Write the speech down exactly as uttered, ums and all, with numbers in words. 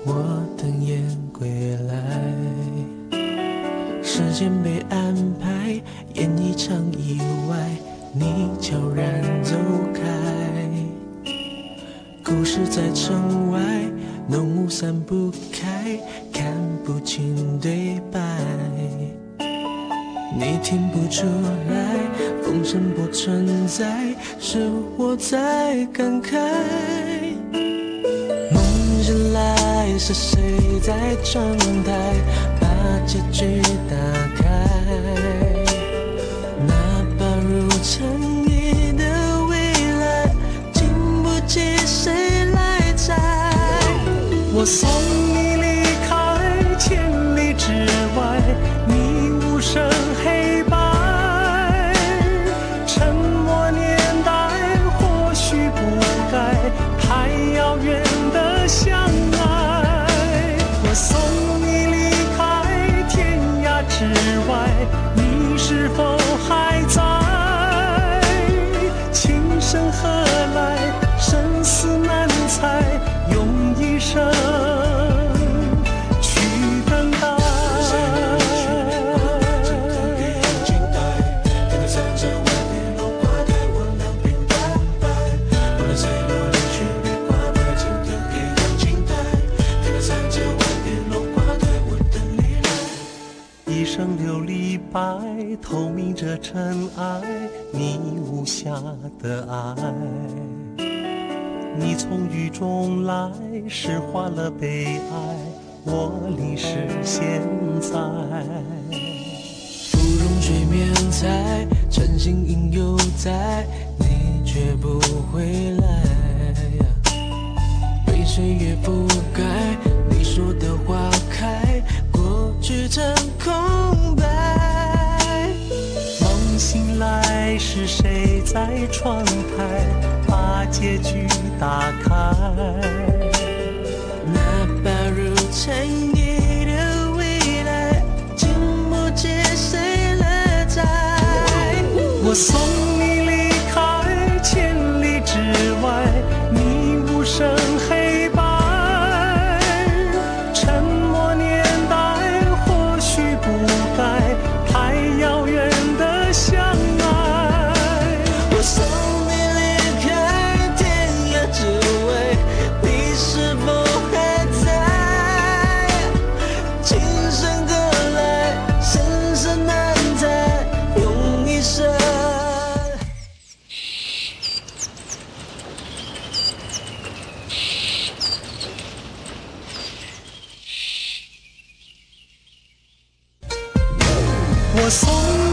我等雁归来。时间被安排，演一场意外，你悄然走开。故事在城外，浓雾散不开，看不清对白。你听不出来，风声不存在，是我在感慨。梦醒来，是谁在窗台把结局打开？那把如尘埃的未来，经不起谁来摘。我送你离开千里之外，你无声黑白。沉默年代或许不该太遥远的相爱。我送你离开天涯之外，你是否还在？情深何来，生死难猜，用一生去等待。一生琉璃白，透明着尘埃，你无瑕的爱。你从雨中来，诗化了悲哀，我离世现在。芙蓉水面采，晨星影犹在，你却不回来。被岁月覆盖，你说的花开，过去成空白。梦醒来，是谁在窗台把结局打开？那把如尘埃的未来，经不起谁来摘。我送你离开千里之外，你无声黑白。沉默年代或许不该太遥远的相爱。我送你离开天涯之外，你是否还在？情深何来，生死难猜，用一生。我送